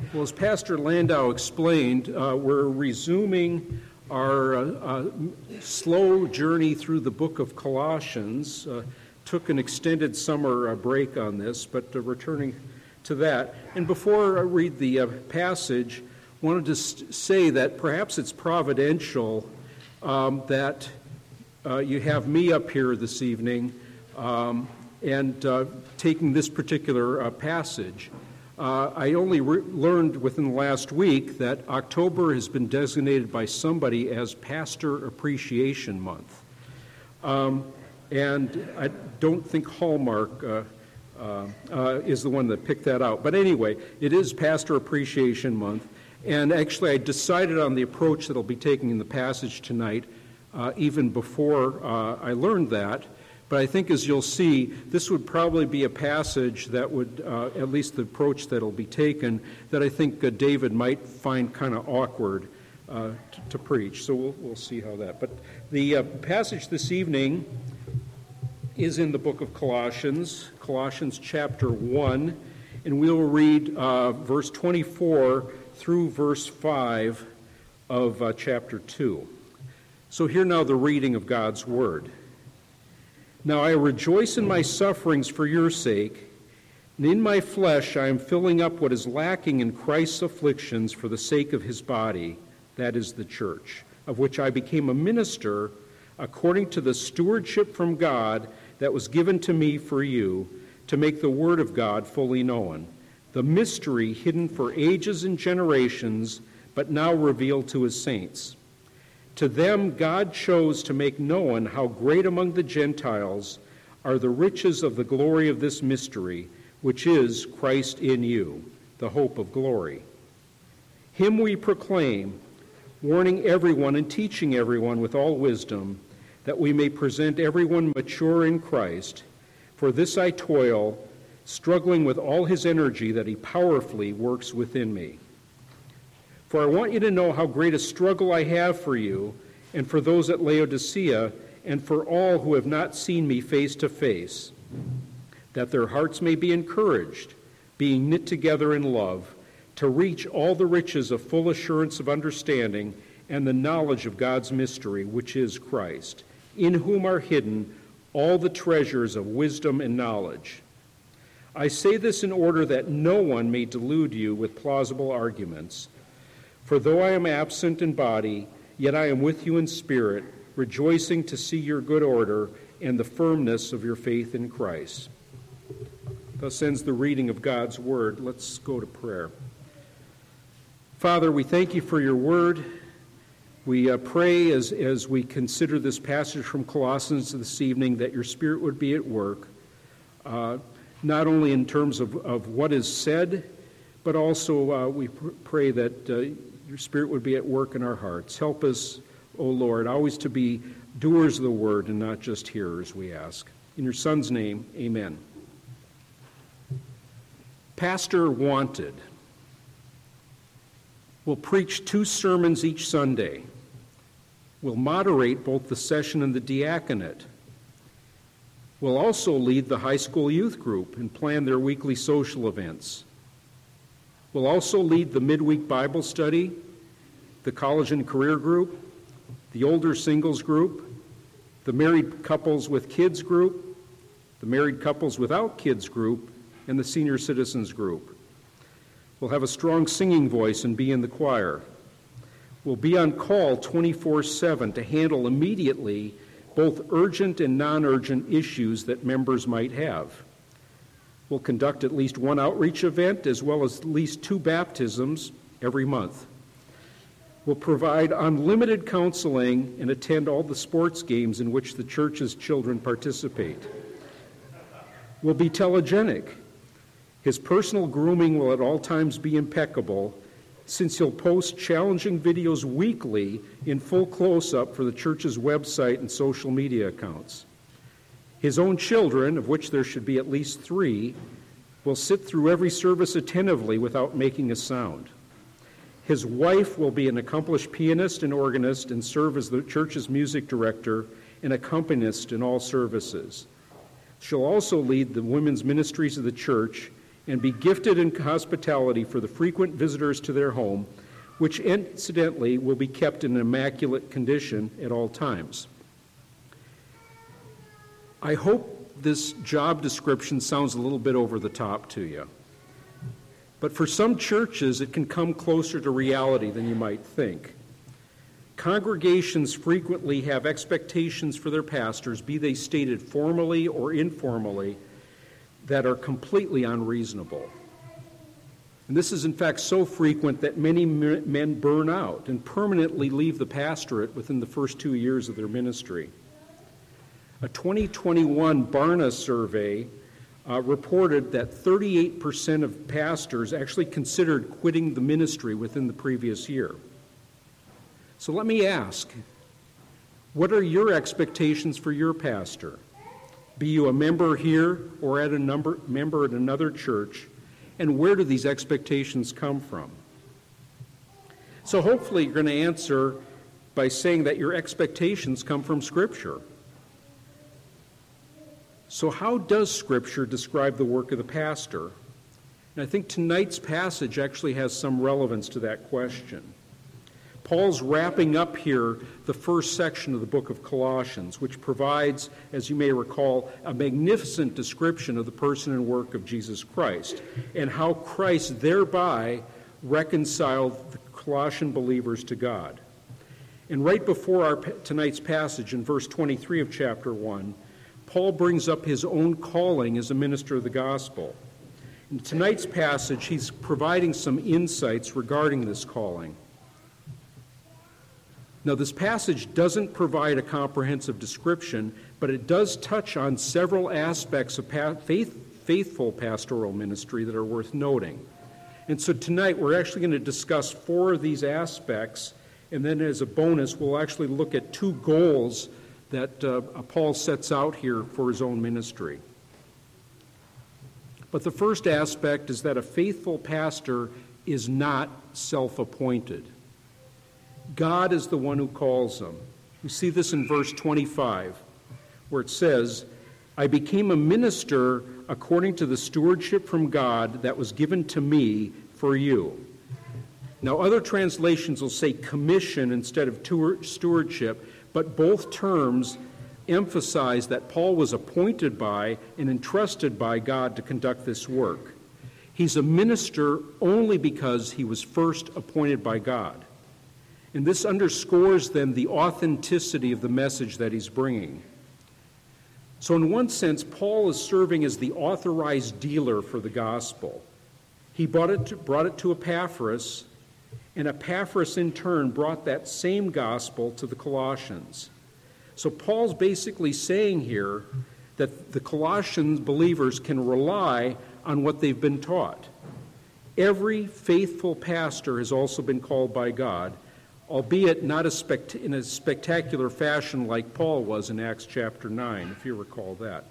Well, as Pastor Landau explained, we're resuming our slow journey through the book of Colossians. Took an extended summer break on this, but returning to that. And before I read the passage, I wanted to say that perhaps it's providential that you have me up here this evening and taking this particular passage. I only learned within the last week that October has been designated by somebody as Pastor Appreciation Month. And I don't think Hallmark is the one that picked that out. But anyway, it is Pastor Appreciation Month. And actually, I decided on the approach that I'll be taking in the passage tonight, even before I learned that. But I think, as you'll see, this would probably be a passage that would, at least the approach that will be taken, that I think David might find kind of awkward to preach. So we'll see how that. But the passage this evening is in the book of Colossians, Colossians chapter 1, and we'll read verse 24 through verse 5 of chapter 2. So hear now the reading of God's word. Now I rejoice in my sufferings for your sake, and in my flesh I am filling up what is lacking in Christ's afflictions for the sake of his body, that is the church, of which I became a minister according to the stewardship from God that was given to me for you, to make the word of God fully known, the mystery hidden for ages and generations, but now revealed to his saints. To them God chose to make known how great among the Gentiles are the riches of the glory of this mystery, which is Christ in you, the hope of glory. Him we proclaim, warning everyone and teaching everyone with all wisdom, that we may present everyone mature in Christ. For this I toil, struggling with all his energy that he powerfully works within me. For I want you to know how great a struggle I have for you, and for those at Laodicea, and for all who have not seen me face to face, that their hearts may be encouraged, being knit together in love, to reach all the riches of full assurance of understanding and the knowledge of God's mystery, which is Christ, in whom are hidden all the treasures of wisdom and knowledge. I say this in order that no one may delude you with plausible arguments. For though I am absent in body, yet I am with you in spirit, rejoicing to see your good order and the firmness of your faith in Christ. Thus ends the reading of God's word. Let's go to prayer. Father, we thank you for your word. We pray as we consider this passage from Colossians this evening that your Spirit would be at work, not only in terms of what is said, but also we pray that your Spirit would be at work in our hearts. Help us, O Lord, always to be doers of the word and not just hearers, we ask. In your Son's name, amen. Pastor wanted. We'll preach 2 sermons each Sunday. We'll moderate both the session and the diaconate. We'll also lead the high school youth group and plan their weekly social events. We'll also lead the midweek Bible study, the college and career group, the older singles group, the married couples with kids group, the married couples without kids group, and the senior citizens group. We'll have a strong singing voice and be in the choir. We'll be on call 24/7 to handle immediately both urgent and non-urgent issues that members might have. We'll conduct at least 1 outreach event as well as at least 2 baptisms every month. We'll provide unlimited counseling and attend all the sports games in which the church's children participate. We'll be telegenic. His personal grooming will at all times be impeccable, since he'll post challenging videos weekly in full close-up for the church's website and social media accounts. His own children, of which there should be at least 3, will sit through every service attentively without making a sound. His wife will be an accomplished pianist and organist and serve as the church's music director and accompanist in all services. She'll also lead the women's ministries of the church and be gifted in hospitality for the frequent visitors to their home, which incidentally will be kept in immaculate condition at all times. I hope this job description sounds a little bit over the top to you. But for some churches, it can come closer to reality than you might think. Congregations frequently have expectations for their pastors, be they stated formally or informally, that are completely unreasonable. And this is in fact so frequent that many men burn out and permanently leave the pastorate within the first 2 years of their ministry. A 2021 Barna survey reported that 38% of pastors actually considered quitting the ministry within the previous year. So let me ask, what are your expectations for your pastor? Be you a member here or member at another church, and where do these expectations come from? So hopefully you're going to answer by saying that your expectations come from Scripture. So how does Scripture describe the work of the pastor? And I think tonight's passage actually has some relevance to that question. Paul's wrapping up here the first section of the book of Colossians, which provides, as you may recall, a magnificent description of the person and work of Jesus Christ, and how Christ thereby reconciled the Colossian believers to God. And right before tonight's passage, in verse 23 of chapter 1, Paul brings up his own calling as a minister of the gospel. In tonight's passage, he's providing some insights regarding this calling. Now, this passage doesn't provide a comprehensive description, but it does touch on several aspects of faithful pastoral ministry that are worth noting. And so tonight, we're actually going to discuss 4 of these aspects, and then as a bonus, we'll actually look at 2 goals that Paul sets out here for his own ministry. But the first aspect is that a faithful pastor is not self-appointed. God is the one who calls them. We see this in verse 25, where it says, I became a minister according to the stewardship from God that was given to me for you. Now, other translations will say commission instead of stewardship, but both terms emphasize that Paul was appointed by and entrusted by God to conduct this work. He's a minister only because he was first appointed by God. And this underscores then the authenticity of the message that he's bringing. So in one sense, Paul is serving as the authorized dealer for the gospel. He brought it to Epaphras, and Epaphras in turn brought that same gospel to the Colossians. So Paul's basically saying here that the Colossian believers can rely on what they've been taught. Every faithful pastor has also been called by God, albeit not in a spectacular fashion like Paul was in Acts chapter 9, if you recall that.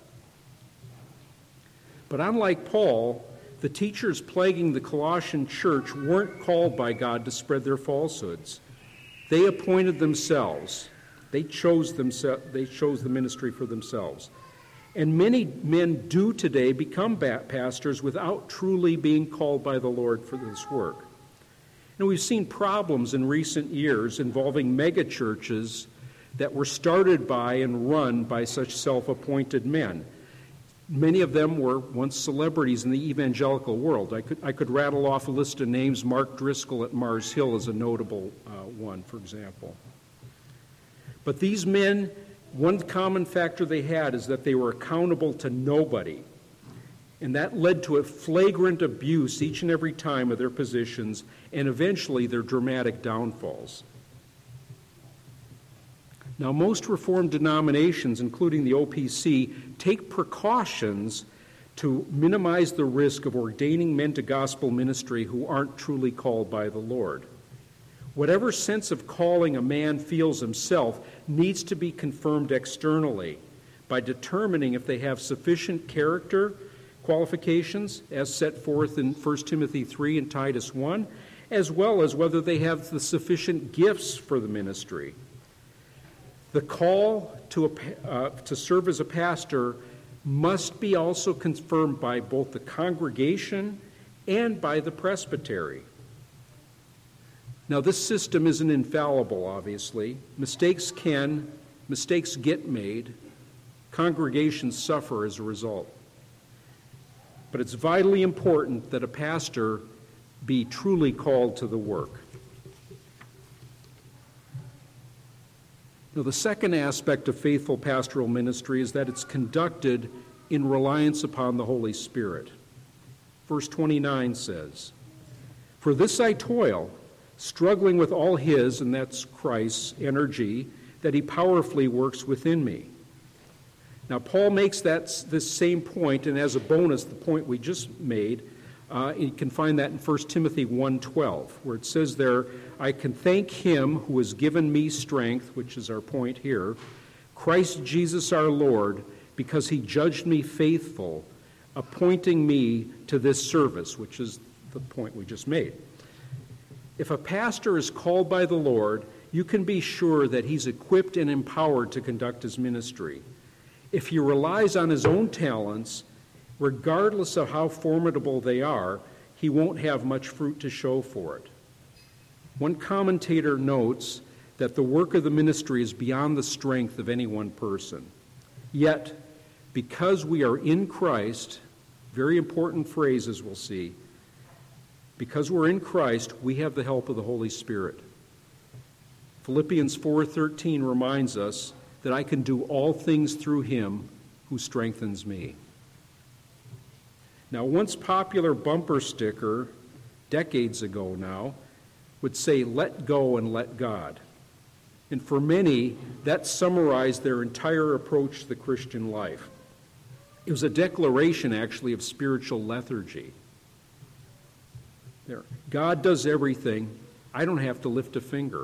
But unlike Paul, the teachers plaguing the Colossian church weren't called by God to spread their falsehoods. They appointed themselves. They chose the ministry for themselves. And many men do today become pastors without truly being called by the Lord for this work. And we've seen problems in recent years involving megachurches that were started by and run by such self-appointed men. Many of them were once celebrities in the evangelical world. I could rattle off a list of names. Mark Driscoll at Mars Hill is a notable one, for example. But these men, one common factor they had is that they were accountable to nobody. And that led to a flagrant abuse each and every time of their positions, and eventually their dramatic downfalls. Now, most Reformed denominations, including the OPC, take precautions to minimize the risk of ordaining men to gospel ministry who aren't truly called by the Lord. Whatever sense of calling a man feels himself needs to be confirmed externally by determining if they have sufficient character qualifications as set forth in 1 Timothy 3 and Titus 1, as well as whether they have the sufficient gifts for the ministry. The call to serve as a pastor must be also confirmed by both the congregation and by the presbytery. Now, this system isn't infallible, obviously. Mistakes get made. Congregations suffer as a result. But it's vitally important that a pastor be truly called to the work. Now, the second aspect of faithful pastoral ministry is that it's conducted in reliance upon the Holy Spirit. Verse 29 says, "For this I toil, struggling with all his," and that's Christ's, "energy, that he powerfully works within me." Now, Paul makes this same point, and as a bonus, the point we just made, you can find that in 1 Timothy 1:12, where it says there, "I can thank him who has given me strength," which is our point here, "Christ Jesus our Lord, because he judged me faithful, appointing me to this service," which is the point we just made. If a pastor is called by the Lord, you can be sure that he's equipped and empowered to conduct his ministry. If he relies on his own talents, regardless of how formidable they are, he won't have much fruit to show for it. One commentator notes that the work of the ministry is beyond the strength of any one person. Yet, because we are in Christ, very important phrase as we'll see, because we're in Christ, we have the help of the Holy Spirit. Philippians 4:13 reminds us that I can do all things through him who strengthens me. Now, once popular bumper sticker, decades ago now, would say, "Let go and let God." And for many, that summarized their entire approach to the Christian life. It was a declaration, actually, of spiritual lethargy. There, God does everything. I don't have to lift a finger.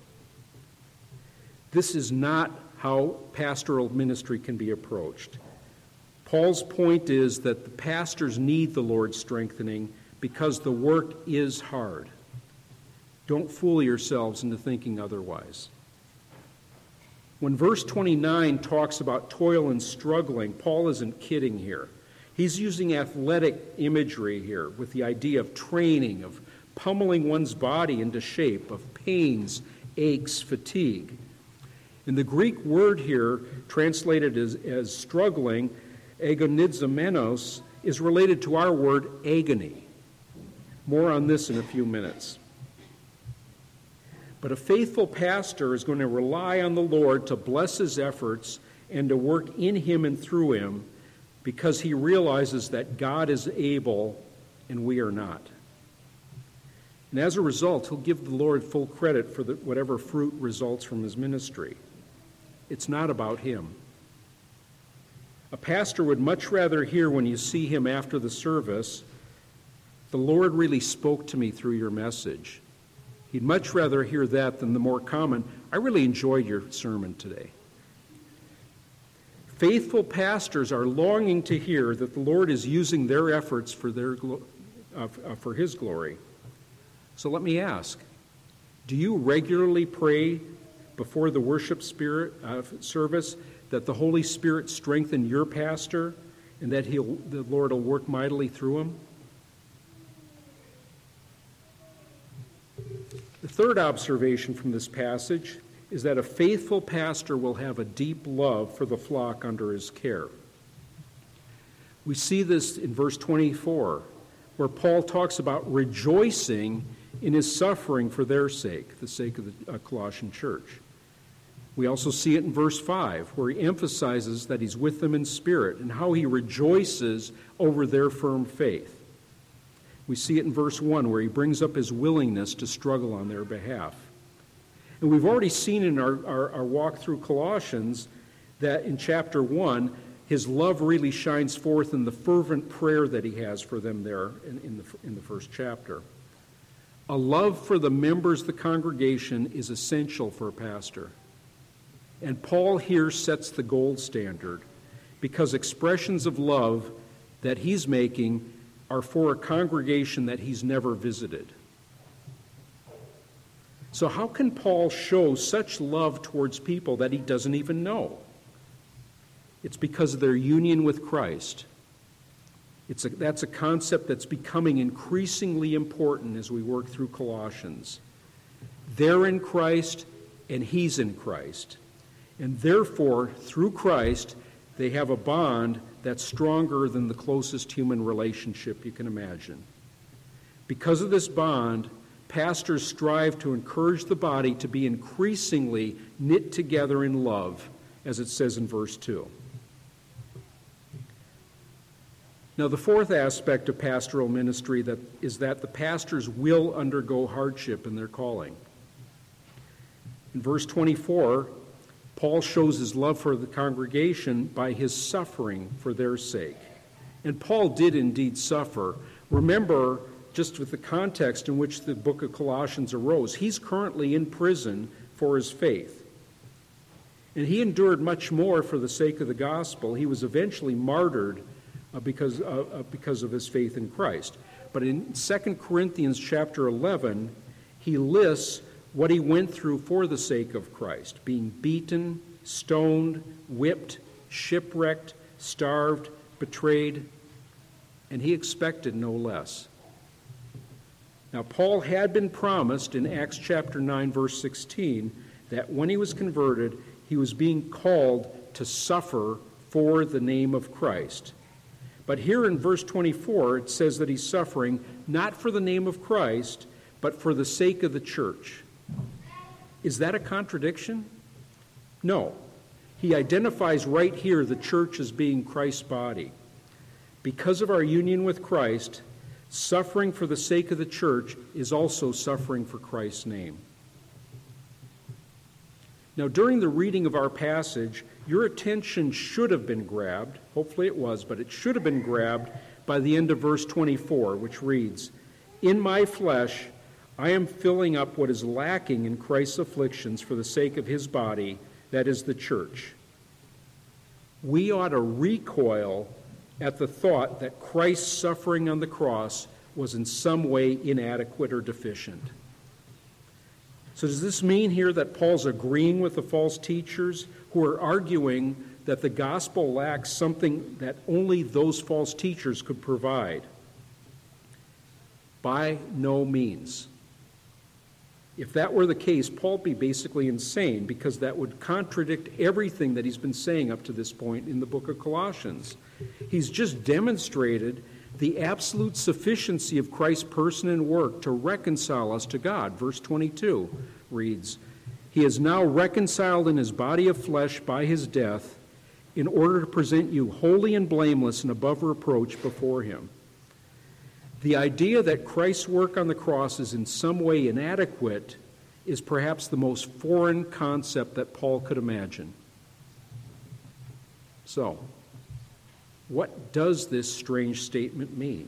This is not how pastoral ministry can be approached. Paul's point is that the pastors need the Lord's strengthening because the work is hard. Don't fool yourselves into thinking otherwise. When verse 29 talks about toil and struggling, Paul isn't kidding here. He's using athletic imagery here with the idea of training, of pummeling one's body into shape, of pains, aches, fatigue. And the Greek word here, translated as struggling, agonizomenos, is related to our word agony. More on this in a few minutes. But a faithful pastor is going to rely on the Lord to bless his efforts and to work in him and through him because he realizes that God is able and we are not. And as a result, he'll give the Lord full credit for whatever fruit results from his ministry. It's not about him. A pastor would much rather hear when you see him after the service, "The Lord really spoke to me through your message." He'd much rather hear that than the more common, "I really enjoyed your sermon today." Faithful pastors are longing to hear that the Lord is using their efforts for his glory. So let me ask, do you regularly pray before the worship service that the Holy Spirit strengthen your pastor and that the Lord will work mightily through him? The third observation from this passage is that a faithful pastor will have a deep love for the flock under his care. We see this in verse 24, where Paul talks about rejoicing in his suffering for their sake, the sake of the Colossian church. We also see it in verse 5, where he emphasizes that he's with them in spirit and how he rejoices over their firm faith. We see it in verse 1, where he brings up his willingness to struggle on their behalf. And we've already seen in our walk through Colossians that in chapter 1, his love really shines forth in the fervent prayer that he has for them there in the first chapter. A love for the members of the congregation is essential for a pastor. And Paul here sets the gold standard because expressions of love that he's making are for a congregation that he's never visited. So how can Paul show such love towards people that he doesn't even know? It's because of their union with Christ. That's a concept that's becoming increasingly important as we work through Colossians. They're in Christ, and he's in Christ. And therefore, through Christ, they have a bond that's stronger than the closest human relationship you can imagine. Because of this bond, pastors strive to encourage the body to be increasingly knit together in love, as it says in verse 2. Now, the fourth aspect of pastoral ministry is that the pastors will undergo hardship in their calling. In verse 24, Paul shows his love for the congregation by his suffering for their sake. And Paul did indeed suffer. Remember, just with the context in which the book of Colossians arose, he's currently in prison for his faith. And he endured much more for the sake of the gospel. He was eventually martyred because of his faith in Christ. But in 2 Corinthians chapter 11, he lists what he went through for the sake of Christ, being beaten, stoned, whipped, shipwrecked, starved, betrayed, and he expected no less. Now, Paul had been promised in Acts chapter 9, verse 16, that when he was converted, he was being called to suffer for the name of Christ. But here in verse 24, it says that he's suffering not for the name of Christ, but for the sake of the church. Is that a contradiction? No. He identifies right here the church as being Christ's body. Because of our union with Christ, suffering for the sake of the church is also suffering for Christ's name. Now, during the reading of our passage, your attention should have been grabbed, hopefully it was, but it should have been grabbed by the end of verse 24, which reads, "In my flesh I am filling up what is lacking in Christ's afflictions for the sake of his body, that is the church." We ought to recoil at the thought that Christ's suffering on the cross was in some way inadequate or deficient. So does this mean here that Paul's agreeing with the false teachers who are arguing that the gospel lacks something that only those false teachers could provide? By no means. If that were the case, Paul would be basically insane, because that would contradict everything that he's been saying up to this point in the book of Colossians. He's just demonstrated the absolute sufficiency of Christ's person and work to reconcile us to God. Verse 22 reads, "He is now reconciled in his body of flesh by his death, in order to present you holy and blameless and above reproach before him." The idea that Christ's work on the cross is in some way inadequate is perhaps the most foreign concept that Paul could imagine. So, what does this strange statement mean?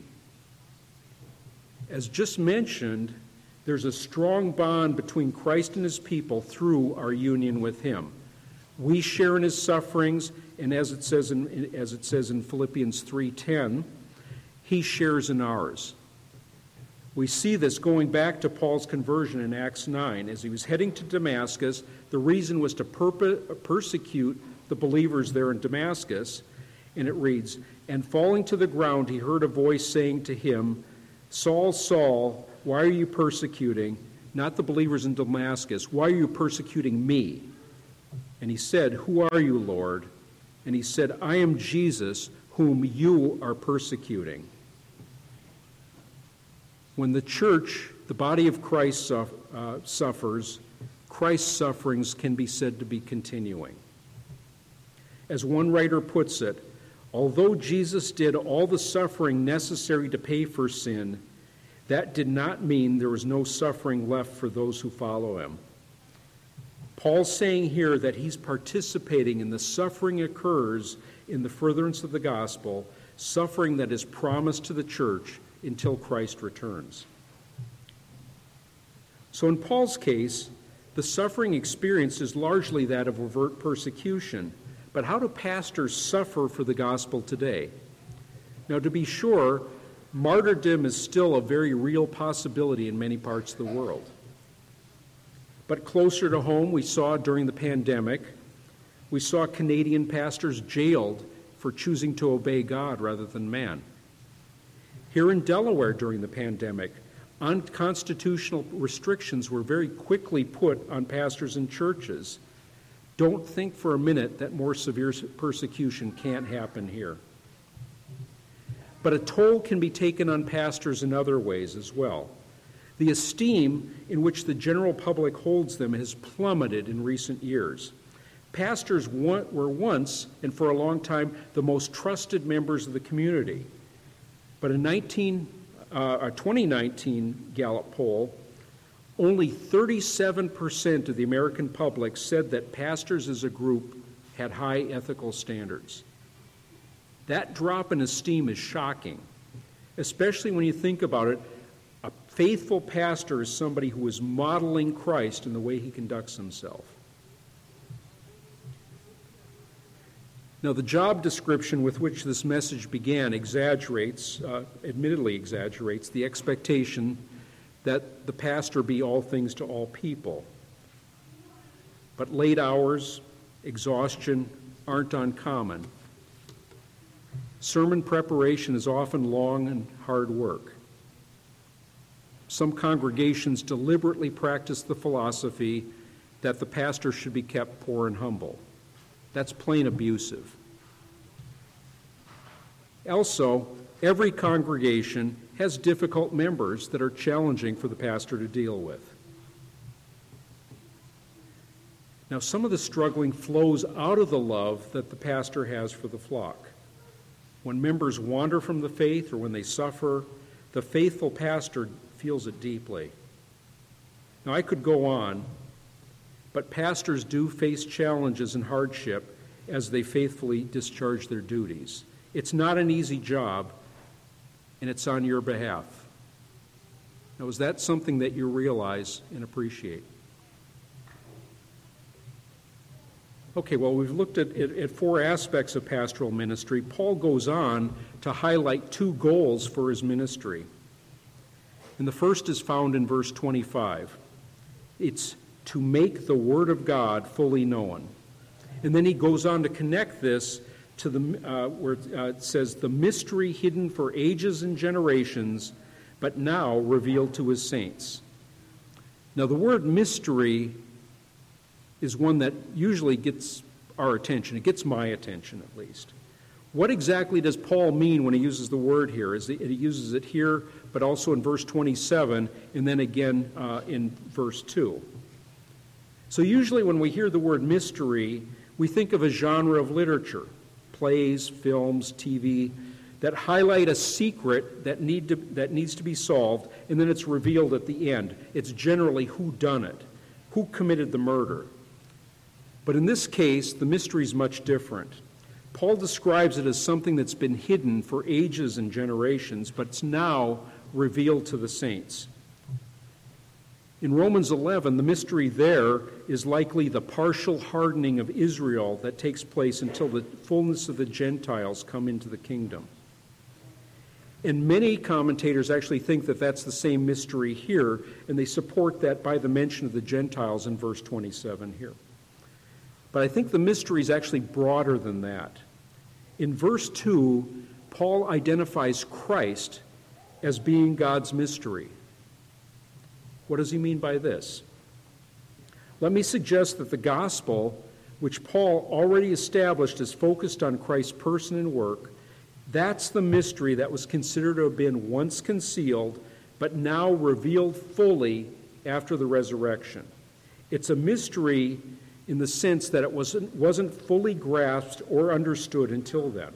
As just mentioned, there's a strong bond between Christ and his people through our union with him. We share in his sufferings, and as it says in Philippians 3:10, he shares in ours. We see this going back to Paul's conversion in Acts 9. As he was heading to Damascus, the reason was to persecute the believers there in Damascus. And it reads, "And falling to the ground, he heard a voice saying to him, 'Saul, Saul, why are you persecuting?' Not the believers in Damascus. 'Why are you persecuting me?' And he said, 'Who are you, Lord?' And he said, 'I am Jesus, whom you are persecuting.'" When the church, the body of Christ, suffers, Christ's sufferings can be said to be continuing. As one writer puts it, although Jesus did all the suffering necessary to pay for sin, that did not mean there was no suffering left for those who follow him. Paul's saying here that he's participating in the suffering occurs in the furtherance of the gospel, suffering that is promised to the church until Christ returns. So in Paul's case, the suffering experience is largely that of overt persecution. But how do pastors suffer for the gospel today? Now, to be sure, martyrdom is still a very real possibility in many parts of the world. But closer to home, we saw during the pandemic, We saw Canadian pastors jailed for choosing to obey God rather than man. Here in Delaware during the pandemic, unconstitutional restrictions were very quickly put on pastors and churches. Don't think for a minute that more severe persecution can't happen here. But a toll can be taken on pastors in other ways as well. The esteem in which the general public holds them has plummeted in recent years. Pastors were once, and for a long time, the most trusted members of the community. But a 2019 Gallup poll, only 37% of the American public said that pastors as a group had high ethical standards. That drop in esteem is shocking, especially when you think about it. A faithful pastor is somebody who is modeling Christ in the way he conducts himself. Now, the job description with which this message began admittedly exaggerates the expectation that the pastor be all things to all people. But late hours, exhaustion aren't uncommon. Sermon preparation is often long and hard work. Some congregations deliberately practice the philosophy that the pastor should be kept poor and humble. That's plain abusive. Also, every congregation has difficult members that are challenging for the pastor to deal with. Now, some of the struggling flows out of the love that the pastor has for the flock. When members wander from the faith or when they suffer, the faithful pastor feels it deeply. Now, I could go on, but pastors do face challenges and hardship as they faithfully discharge their duties. It's not an easy job, and it's on your behalf. Now, is that something that you realize and appreciate? Okay, well, we've looked at four aspects of pastoral ministry. Paul goes on to highlight two goals for his ministry. And the first is found in verse 25. It's to make the Word of God fully known. And then he goes on to connect this to where it says, the mystery hidden for ages and generations, but now revealed to his saints. Now, the word mystery is one that usually gets our attention. It gets my attention, at least. What exactly does Paul mean when he uses the word here? He uses it here, but also in verse 27, and then again in verse 2. So usually when we hear the word mystery, we think of a genre of literature, plays, films, TV, that highlight a secret that needs to be solved, and then it's revealed at the end. It's generally who done it, who committed the murder. But in this case, the mystery is much different. Paul describes it as something that's been hidden for ages and generations, but it's now revealed to the saints. In Romans 11, the mystery there is likely the partial hardening of Israel that takes place until the fullness of the Gentiles come into the kingdom. And many commentators actually think that that's the same mystery here, and they support that by the mention of the Gentiles in verse 27 here. But I think the mystery is actually broader than that. In verse 2, Paul identifies Christ as being God's mystery. What does he mean by this? Let me suggest that the gospel, which Paul already established as focused on Christ's person and work, that's the mystery that was considered to have been once concealed, but now revealed fully after the resurrection. It's a mystery in the sense that it wasn't fully grasped or understood until then.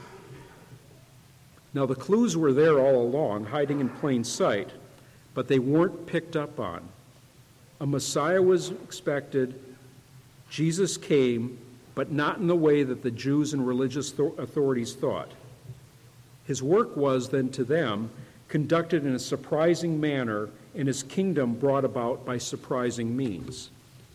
Now, the clues were there all along, hiding in plain sight, but they weren't picked up on. A Messiah was expected. Jesus came, but not in the way that the Jews and religious authorities thought. His work was, then, to them, conducted in a surprising manner, and his kingdom brought about by surprising means.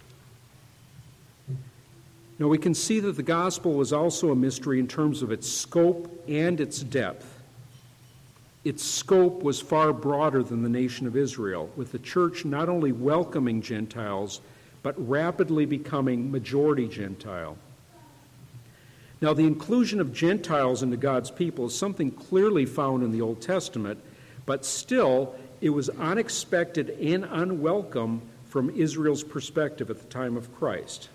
Now, we can see that the gospel was also a mystery in terms of its scope and its depth. Its scope was far broader than the nation of Israel, with the church not only welcoming Gentiles, but rapidly becoming majority Gentile. Now, the inclusion of Gentiles into God's people is something clearly found in the Old Testament, but still, it was unexpected and unwelcome from Israel's perspective at the time of Christ.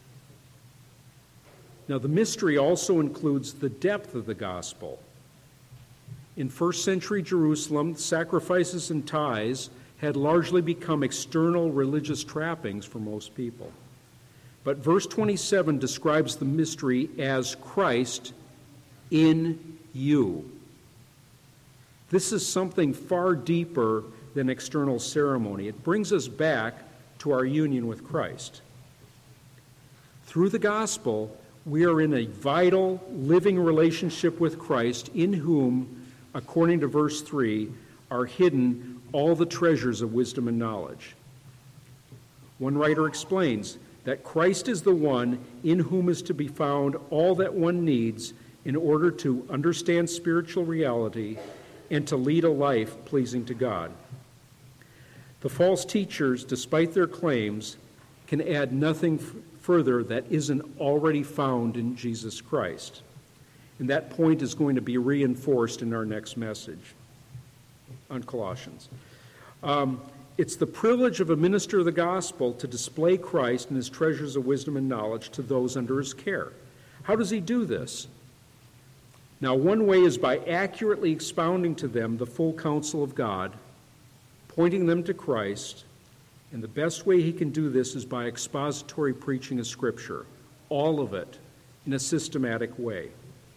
Now, the mystery also includes the depth of the gospel. In first century Jerusalem, sacrifices and tithes had largely become external religious trappings for most people. But verse 27 describes the mystery as Christ in you. This is something far deeper than external ceremony. It brings us back to our union with Christ. Through the gospel, we are in a vital, living relationship with Christ, in whom, according to verse 3, are hidden all the treasures of wisdom and knowledge. One writer explains that Christ is the one in whom is to be found all that one needs in order to understand spiritual reality and to lead a life pleasing to God. The false teachers, despite their claims, can add nothing further that isn't already found in Jesus Christ. And that point is going to be reinforced in our next message on Colossians. It's the privilege of a minister of the gospel to display Christ and his treasures of wisdom and knowledge to those under his care. How does he do this? Now, one way is by accurately expounding to them the full counsel of God, pointing them to Christ, and the best way he can do this is by expository preaching of Scripture, all of it in a systematic way.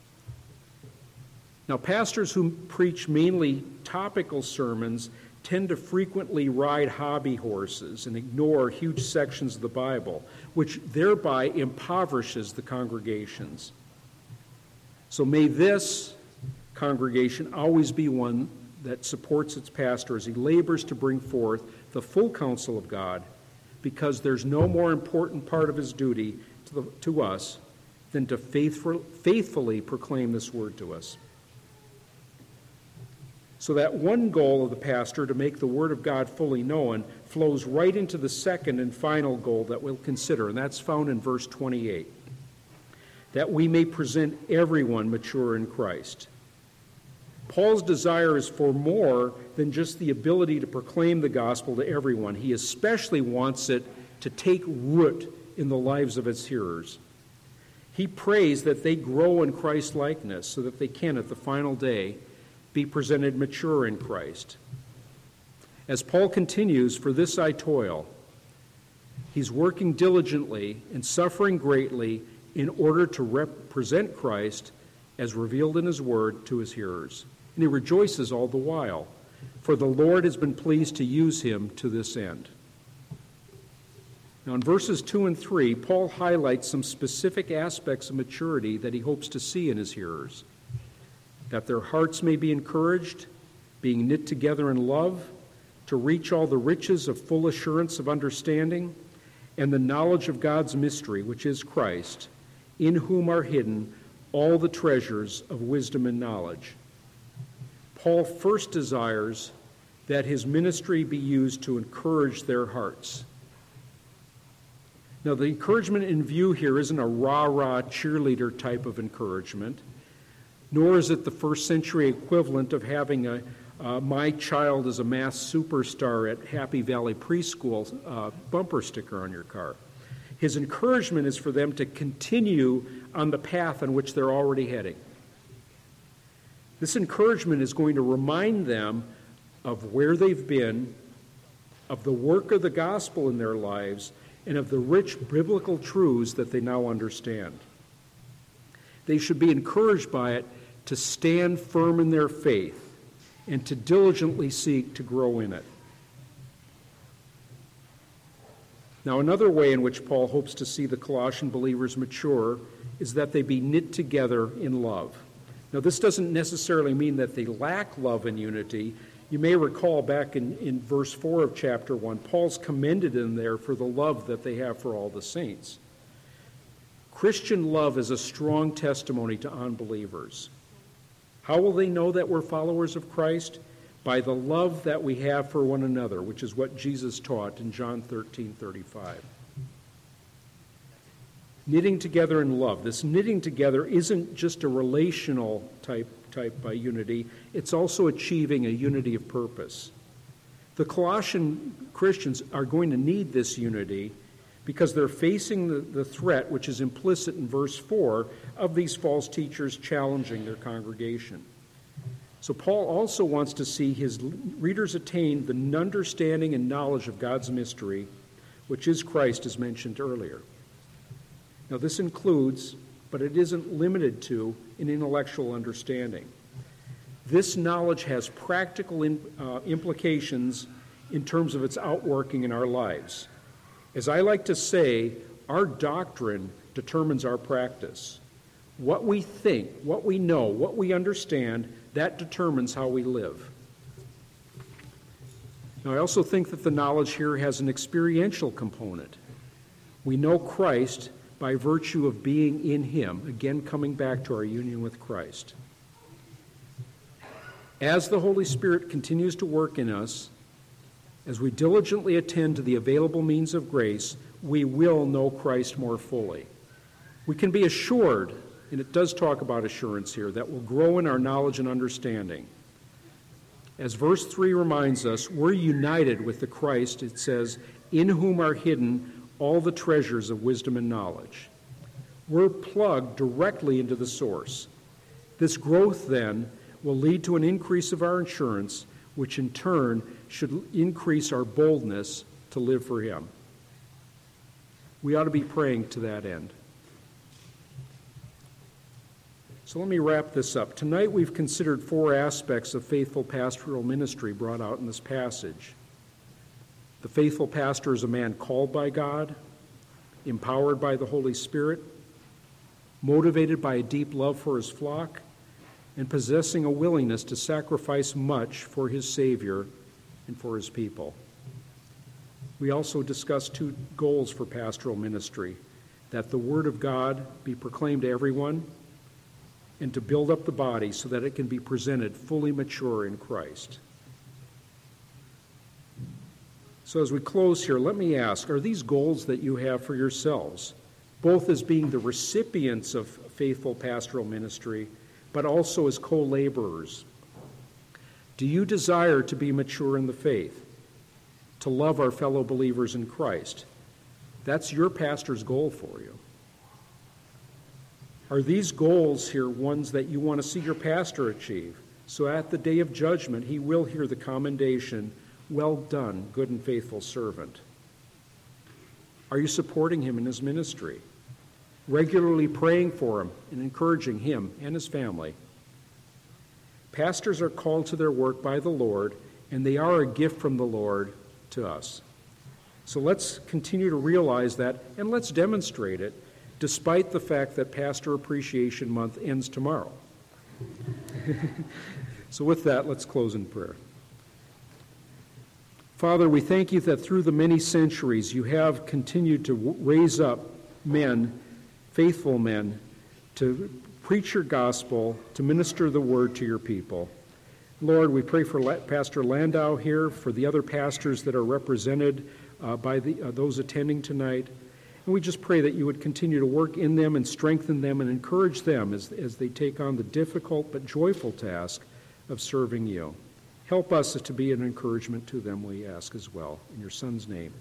Now, pastors who preach mainly topical sermons tend to frequently ride hobby horses and ignore huge sections of the Bible, which thereby impoverishes the congregations. So may this congregation always be one that supports its pastor as he labors to bring forth the full counsel of God, because there's no more important part of his duty to us than to faithfully proclaim this word to us. So that one goal of the pastor, to make the Word of God fully known, flows right into the second and final goal that we'll consider, and that's found in verse 28. That we may present everyone mature in Christ. Paul's desire is for more than just the ability to proclaim the gospel to everyone. He especially wants it to take root in the lives of its hearers. He prays that they grow in Christ-likeness so that they can, at the final day, be presented mature in Christ. As Paul continues, "For this I toil," he's working diligently and suffering greatly in order to represent Christ as revealed in his word to his hearers. And he rejoices all the while, for the Lord has been pleased to use him to this end. Now in verses 2 and 3, Paul highlights some specific aspects of maturity that he hopes to see in his hearers. That their hearts may be encouraged, being knit together in love, to reach all the riches of full assurance of understanding, and the knowledge of God's mystery, which is Christ, in whom are hidden all the treasures of wisdom and knowledge. Paul first desires that his ministry be used to encourage their hearts. Now, the encouragement in view here isn't a rah-rah cheerleader type of encouragement, nor is it the first century equivalent of having "my child is a math superstar" at Happy Valley Preschool bumper sticker on your car. His encouragement is for them to continue on the path on which they're already heading. This encouragement is going to remind them of where they've been, of the work of the gospel in their lives, and of the rich biblical truths that they now understand. They should be encouraged by it to stand firm in their faith and to diligently seek to grow in it. Now, another way in which Paul hopes to see the Colossian believers mature is that they be knit together in love. Now, this doesn't necessarily mean that they lack love and unity. You may recall back in verse 4 of chapter 1, Paul's commended them there for the love that they have for all the saints. Christian love is a strong testimony to unbelievers. How will they know that we're followers of Christ? By the love that we have for one another, which is what Jesus taught in John 13:35. knitting together in love. This knitting together isn't just a relational type unity, it's also achieving a unity of purpose. The Colossian Christians are going to need this unity because they're facing the threat, which is implicit in verse 4, of these false teachers challenging their congregation. So Paul also wants to see his readers attain the understanding and knowledge of God's mystery, which is Christ, as mentioned earlier. Now this includes, but it isn't limited to, an intellectual understanding. This knowledge has practical implications in terms of its outworking in our lives. As I like to say, our doctrine determines our practice. What we think, what we know, what we understand, that determines how we live. Now, I also think that the knowledge here has an experiential component. We know Christ by virtue of being in him, again coming back to our union with Christ. As the Holy Spirit continues to work in us, as we diligently attend to the available means of grace, we will know Christ more fully. We can be assured, and it does talk about assurance here, that we'll grow in our knowledge and understanding. As verse 3 reminds us, we're united with the Christ, it says, in whom are hidden all the treasures of wisdom and knowledge. We're plugged directly into the source. This growth, then, will lead to an increase of our assurance, which in turn should increase our boldness to live for him. We ought to be praying to that end. So let me wrap this up. Tonight we've considered 4 aspects of faithful pastoral ministry brought out in this passage. The faithful pastor is a man called by God, empowered by the Holy Spirit, motivated by a deep love for his flock, and possessing a willingness to sacrifice much for his Savior and for his people. We also discussed 2 goals for pastoral ministry: that the Word of God be proclaimed to everyone, and to build up the body so that it can be presented fully mature in Christ. So as we close here, let me ask, are these goals that you have for yourselves, both as being the recipients of faithful pastoral ministry, but also as co-laborers? Do you desire to be mature in the faith, to love our fellow believers in Christ? That's your pastor's goal for you. Are these goals here ones that you want to see your pastor achieve? So at the day of judgment, he will hear the commendation, "Well done, good and faithful servant." Are you supporting him in his ministry? Regularly praying for him and encouraging him and his family? Pastors are called to their work by the Lord, and they are a gift from the Lord to us. So let's continue to realize that, and let's demonstrate it, despite the fact that Pastor Appreciation Month ends tomorrow. So with that, let's close in prayer. Father, we thank you that through the many centuries you have continued to raise up men, faithful men, to preach your gospel, to minister the word to your people. Lord, we pray for Pastor Landau here, for the other pastors that are represented by those attending tonight. And we just pray that you would continue to work in them and strengthen them and encourage them as they take on the difficult but joyful task of serving you. Help us to be an encouragement to them, we ask as well. In your Son's name.